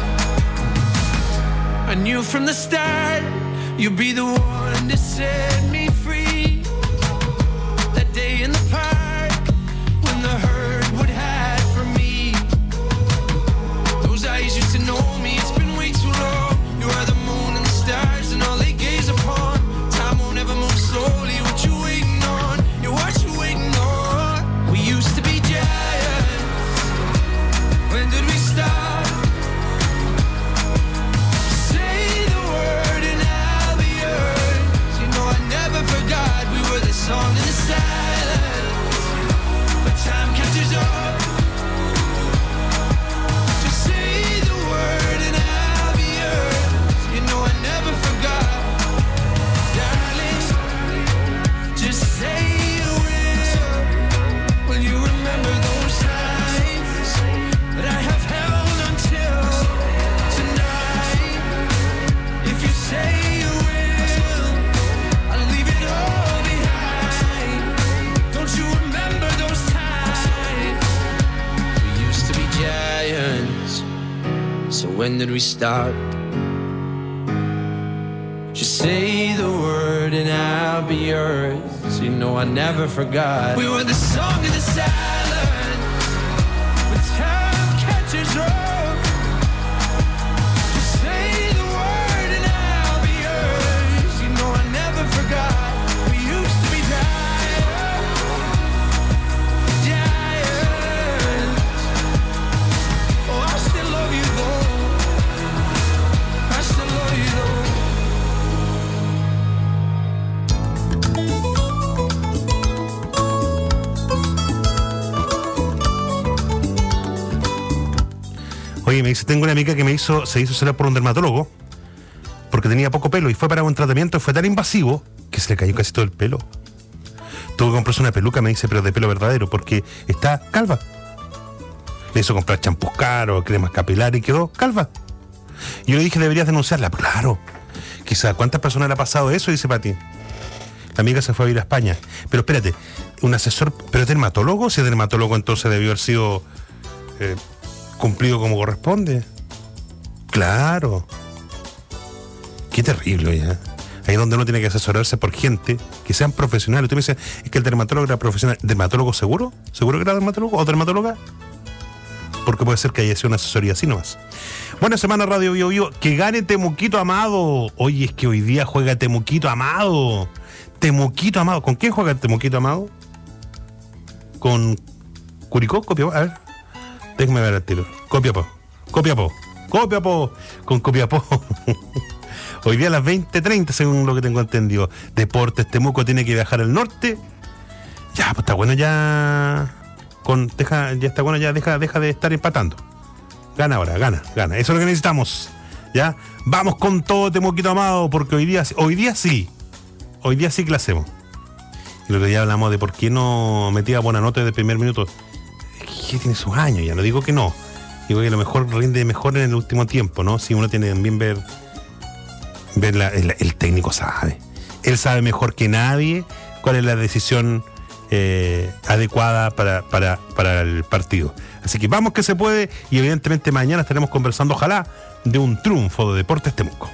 Speaker 1: I knew from the start you'd be the one to set me free. That day in the park when the herd would hide from me. Those eyes used to know me, it's been way too long. You are the moon and the stars and all they gaze upon. Time won't ever move slowly, what you waiting on? Yeah, what you waiting on? We used to be giants. When did we stop? Say the word and I'll be yours. You know I never forgot we were the song in the silence. But time catches up. Just say the word and I'll be yours. You know I never forgot. Darling, just say you will. Will you remember those times that I have held until tonight? If you say you will, I'll leave it all behind. Don't you remember those times? We used to be giants. So when did we start? Just say the word and I'll be yours. You know I never forgot. We were the song of the silence. But time catches up. Just say the word and I'll be yours. You know I never forgot. We used to be giants. Giants. Oh, I still love you though. I still love you though.
Speaker 21: Oye, me dice, tengo una amiga que me hizo, se hizo hacer por un dermatólogo porque tenía poco pelo y fue para un tratamiento, fue tan invasivo que se le cayó casi todo el pelo. Tuvo que comprarse una peluca, me dice, pero de pelo verdadero, porque está calva. Le hizo comprar champús caros, cremas capilares y quedó calva. Yo le dije, deberías denunciarla. Claro, quizá, ¿cuántas personas le ha pasado eso? Dice Pati. La amiga se fue a ir a España. Pero espérate, un asesor, ¿pero es dermatólogo? Si es dermatólogo, entonces debió haber sido eh, cumplido como corresponde. Claro. Qué terrible, ya. Ahí es donde uno tiene que asesorarse por gente que sean profesionales. Tú me dices, es que el dermatólogo era profesional. ¿Dermatólogo seguro? ¿Seguro que era dermatólogo o dermatóloga? Porque puede ser que haya sido una asesoría así nomás. Buena semana, Radio Bio Bio. Que gane Temuquito Amado. Oye, es que hoy día juega Temuquito Amado. Temuquito Amado. ¿Con quién juega el Temuquito Amado? ¿Con Curicó? Copiapó. A ver. Déjame ver el tiro. Copiapó. Copiapó. Copiapó. Con Copiapó. Hoy día a las veinte treinta, según lo que tengo entendido. Deportes Temuco tiene que viajar al norte. Ya, pues está bueno ya. Con, deja, ya está bueno, ya deja, deja de estar empatando. Gana ahora, gana, gana. Eso es lo que necesitamos. ¿Ya? Vamos con todo, Temuquito Amado, porque hoy día, hoy día sí. Hoy día sí que la hacemos. Y lo que ya hablamos de por qué no metía buena nota desde el primer minuto. Es que tiene sus años, ya no digo que no. Digo que a lo mejor rinde mejor en el último tiempo, ¿no? Si uno tiene también ver. ver la, el, el técnico sabe. Él sabe mejor que nadie cuál es la decisión Eh, adecuada para, para, para el partido. Así que vamos que se puede, y evidentemente mañana estaremos conversando, ojalá, de un triunfo de Deportes Temuco.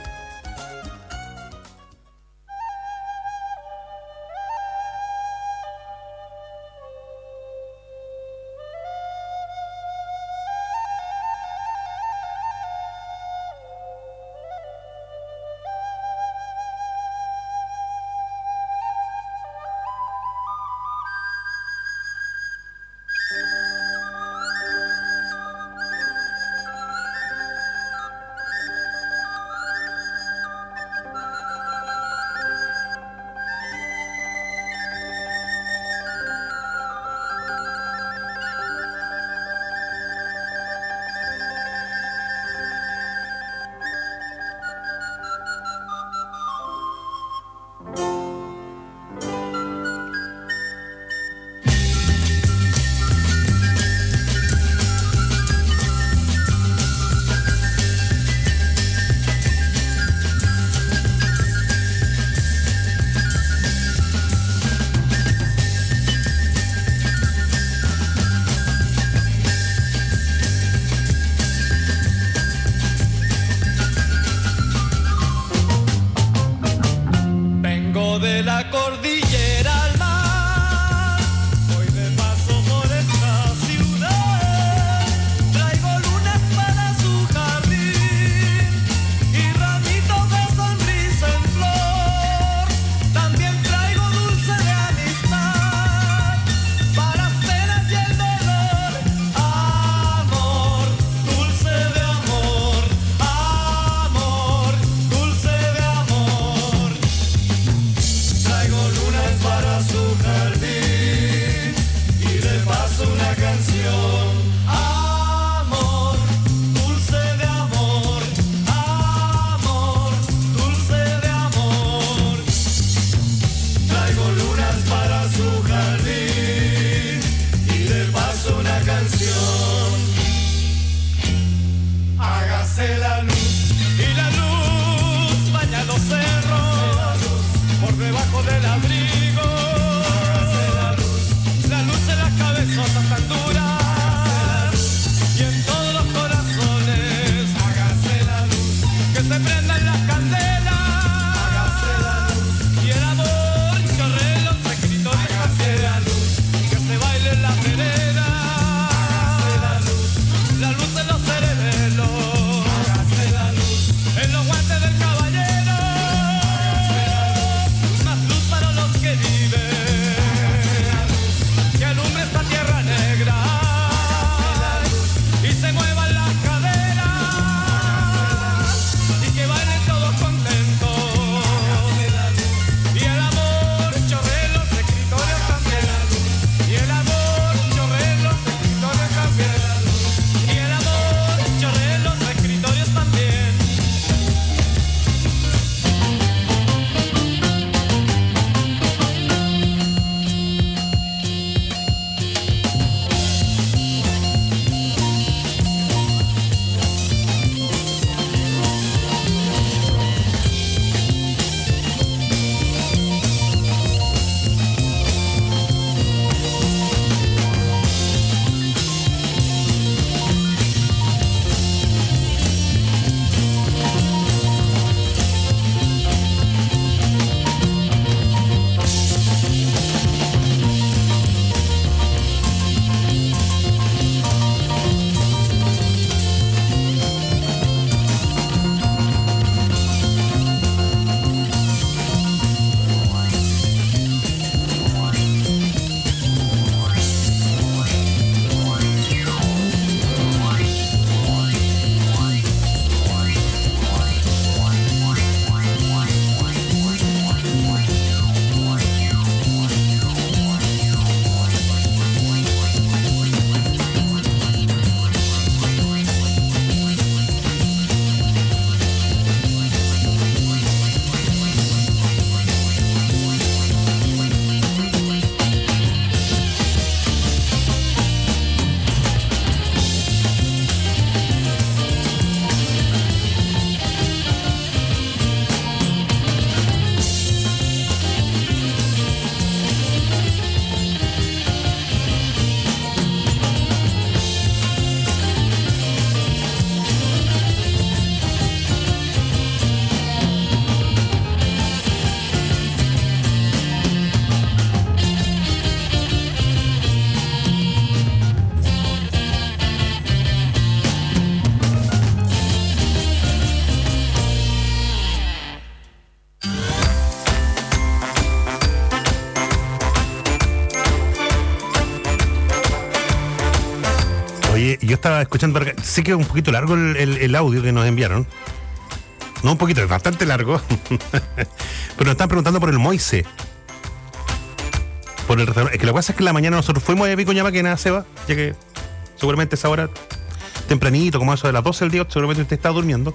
Speaker 21: Oye, yo estaba escuchando, sé que es un poquito largo el, el, el audio que nos enviaron. No, un poquito, es bastante largo. Pero nos están preguntando por el Moise. Por el restaurante. Es que lo que pasa es que en la mañana nosotros fuimos a Vicuña Maquena, Seba, ya que seguramente esa hora tempranito, como eso de las doce del día, seguramente usted está durmiendo.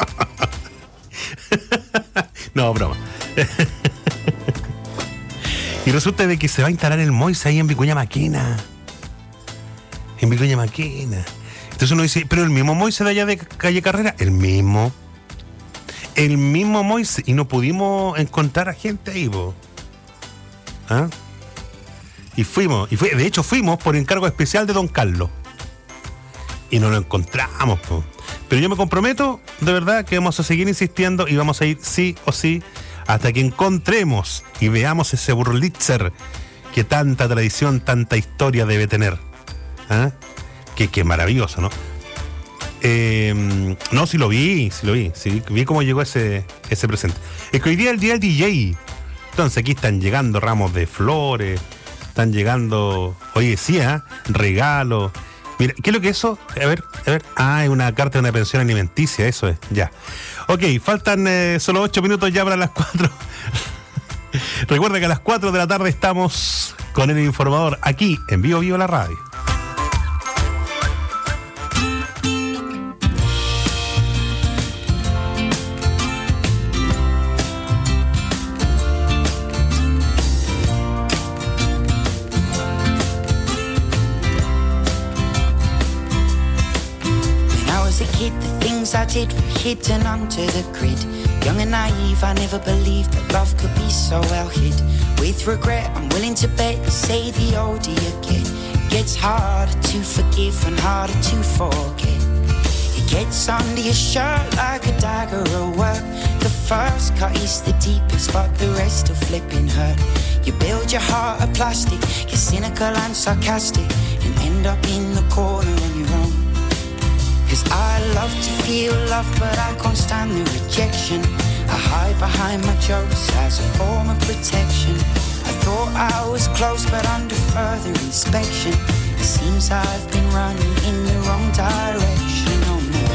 Speaker 21: No, broma. Y resulta de que se va a instalar el Moise ahí en Vicuña Maquena. En Vicuña Maquena. Entonces uno dice, pero el mismo Moise de allá de Calle Carrera, el mismo. El mismo Moise. Y no pudimos encontrar a gente ahí, po. ¿Ah? Y fuimos, y fue, de hecho fuimos por encargo especial de don Carlos. Y no lo encontramos, po. Pero yo me comprometo, de verdad, que vamos a seguir insistiendo y vamos a ir sí o sí hasta que encontremos y veamos ese Wurlitzer que tanta tradición, tanta historia debe tener. ¿Ah? Que, que maravilloso, ¿no? Eh, no, sí lo vi, sí lo vi, sí, vi cómo llegó ese, ese presente. Es que hoy día es el día del D J. Entonces aquí están llegando ramos de flores, están llegando, oye, sí, ¿eh? Regalos. Mira, ¿qué es lo que es eso? A ver, a ver. Ah, es una carta de una pensión alimenticia, eso es, ya. Ok, faltan eh, solo ocho minutos ya para las cuatro. Recuerda que a las cuatro de la tarde estamos con el informador aquí en Vivo Vivo la Radio.
Speaker 22: I did were hidden under the grid. Young and naive, I never believed that love could be so well hid. With regret, I'm willing to bet, say the older you get, it gets harder to forgive and harder to forget. It gets under your shirt like a dagger at work. The first cut is the deepest, but the rest are flipping hurt. You build your heart of plastic, you're cynical and sarcastic, and end up in the corner on your own. Cause I love to feel love, but I can't stand the rejection. I hide behind my jokes as a form of protection. I thought I was close, but under further inspection, it seems I've been running in the wrong direction. Oh no.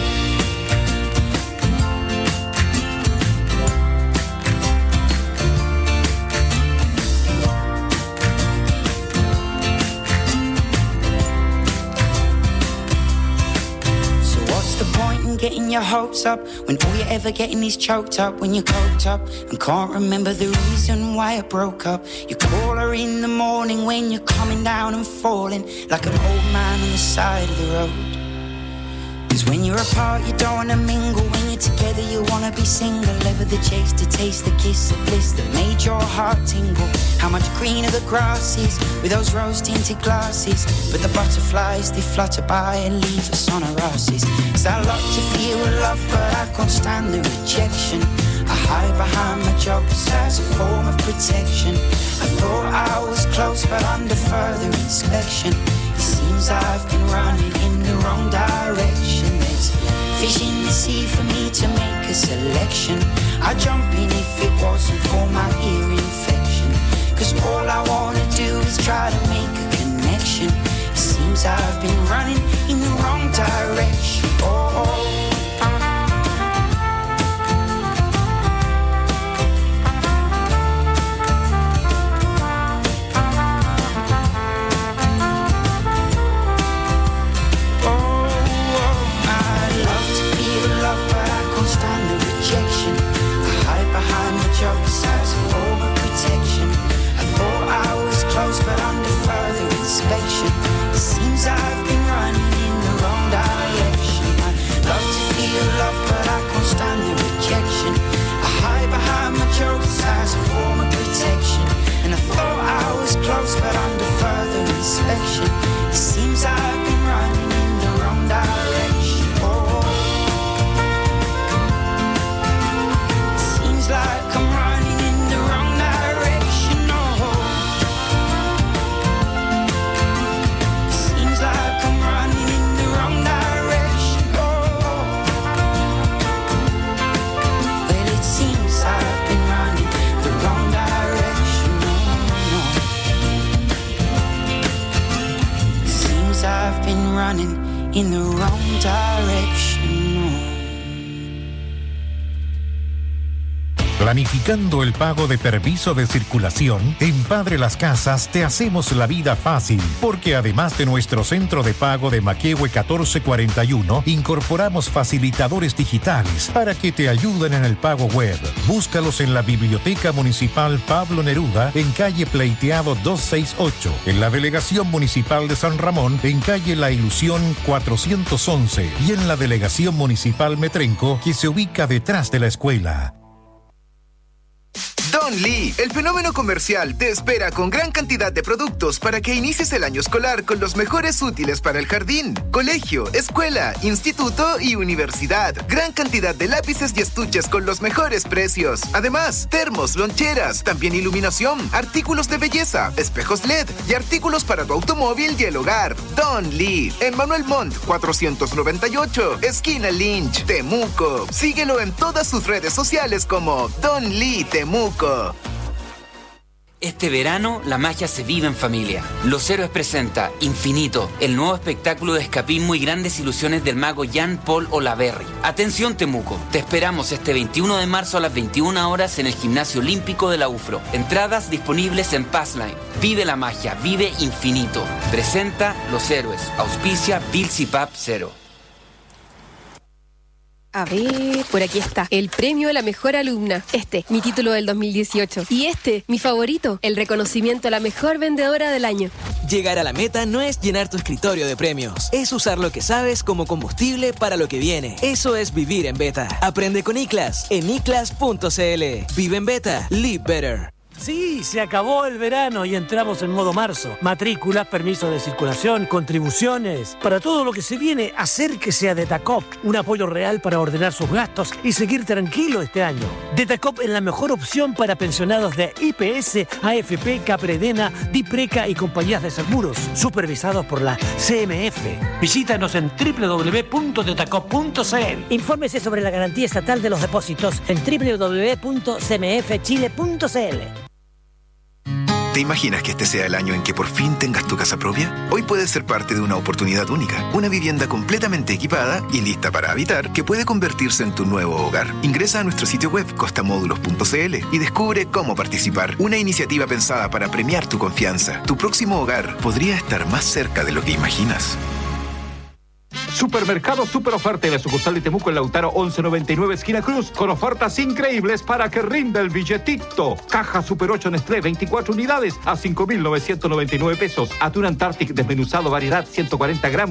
Speaker 22: Getting your hopes up when all you're ever getting is choked up. When you're coked up and can't remember the reason why I broke up. You call her in the morning when you're coming down and falling like an old man on the side of the road. Cause when you're apart you don't wanna mingle. When you're together you wanna be single. Ever the chase to taste the kiss of bliss that made your heart tingle. How much greener the grass is with those rose-tinted glasses. But the butterflies, they flutter by and leave us on our asses. Cause I love to feel love, but I can't stand the rejection. I hide behind my jokes as a form of protection. I thought I was close, but under further inspection, it seems I've been running in the wrong direction. There's fish in the sea for me to make a selection. I'd jump in if it wasn't for my ear infection. Cause all I wanna do is try to make a connection. It seems I've been running in the wrong direction. Oh, oh. Jokes as a form of protection. I thought I was close, but under further inspection, it seems I've been running in the wrong direction. I love to feel love, but I can't stand the rejection. I hide behind my jokes as a form of protection. And I thought I was close, but under further inspection, it seems I've been running in the wrong direction. Oh, it seems like I'm running in the wrong direction. Oh, it seems like I'm running in the wrong direction. Oh, well, it seems I've been running the wrong direction. No, no. It seems I've been running in the wrong direction.
Speaker 9: Planificando el pago de permiso de circulación, en Padre Las Casas te hacemos la vida fácil, porque además de nuestro centro de pago de Maquehue catorce cuarenta y uno, incorporamos facilitadores digitales para que te ayuden en el pago web. Búscalos en la Biblioteca Municipal Pablo Neruda, en calle Pleiteado doscientos sesenta y ocho, en la Delegación Municipal de San Ramón, en calle La Ilusión cuatrocientos once, y en la Delegación Municipal Metrenco, que se ubica detrás de la escuela.
Speaker 18: Don Lee, el fenómeno comercial, te espera con gran cantidad de productos para que inicies el año escolar con los mejores útiles para el jardín, colegio, escuela, instituto y universidad. Gran cantidad de lápices y estuches con los mejores precios. Además, termos, loncheras, también iluminación, artículos de belleza, espejos L E D y artículos para tu automóvil y el hogar. Don Lee, en Manuel Montt, cuatrocientos noventa y ocho, esquina Lynch, Temuco. Síguelo en todas sus redes sociales como Don Lee Temuco.
Speaker 11: Este verano, la magia se vive en familia. Los Héroes presenta Infinito, el nuevo espectáculo de escapismo y grandes ilusiones del mago Jean-Paul Olaverri. Atención Temuco, te esperamos este veintiuno de marzo a las veintiuna horas en el Gimnasio Olímpico de la U F R O. Entradas disponibles en Passline. Vive la magia, vive Infinito. Presenta Los Héroes. Auspicia Bilsipap Cero.
Speaker 6: A ver, por aquí está, el premio a la mejor alumna. Este, mi título del dos mil dieciocho. Y este, mi favorito, el reconocimiento a la mejor vendedora del año.
Speaker 15: Llegar a la meta no es llenar tu escritorio de premios. Es usar lo que sabes como combustible para lo que viene. Eso es vivir en beta. Aprende con iClass en iclass punto cl. Vive en beta. Live better.
Speaker 12: Sí, se acabó el verano y entramos en modo marzo. Matrículas, permisos de circulación, contribuciones. Para todo lo que se viene, acérquese a Detacop. Un apoyo real para ordenar sus gastos y seguir tranquilo este año. Detacop es la mejor opción para pensionados de I P S, A F P, Capredena, Dipreca y compañías de seguros, supervisados por la C M F. Visítanos en doble u doble u doble u punto detacop punto c l.
Speaker 13: Infórmese sobre la garantía estatal de los depósitos en doble u doble u doble u punto c m f chile punto c l.
Speaker 18: ¿Te imaginas que este sea el año en que por fin tengas tu casa propia? Hoy puedes ser parte de una oportunidad única, una vivienda completamente equipada y lista para habitar que puede convertirse en tu nuevo hogar. Ingresa a nuestro sitio web costamódulos punto c l y descubre cómo participar. Una iniciativa pensada para premiar tu confianza. Tu próximo hogar podría estar más cerca de lo que imaginas.
Speaker 17: Supermercado Super Oferta en la sucursal de Temuco en Lautaro once noventa y nueve esquina Cruz, con ofertas increíbles para que rinda el billetito. Caja Super ocho Nestlé, veinticuatro unidades a cinco mil novecientos noventa y nueve pesos. Atún Antarctic desmenuzado variedad ciento cuarenta gramos.